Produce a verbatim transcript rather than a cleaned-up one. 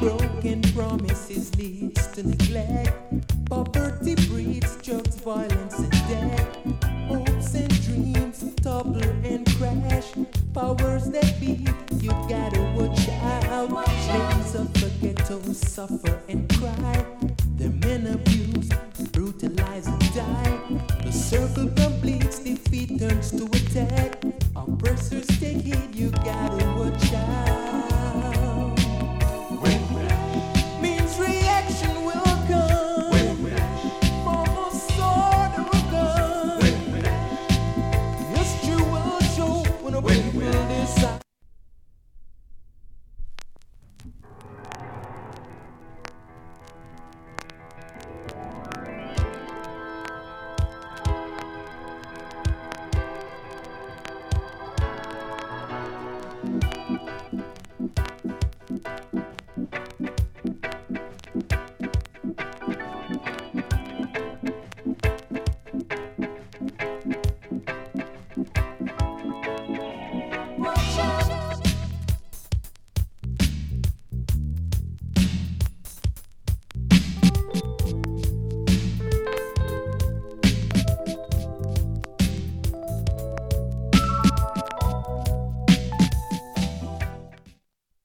Broken promises leads to neglect. Poverty breeds drugs, violence, and death. Hopes and dreams topple and crash. Powers that be, you gotta watch out. Slaves of the ghetto suffer and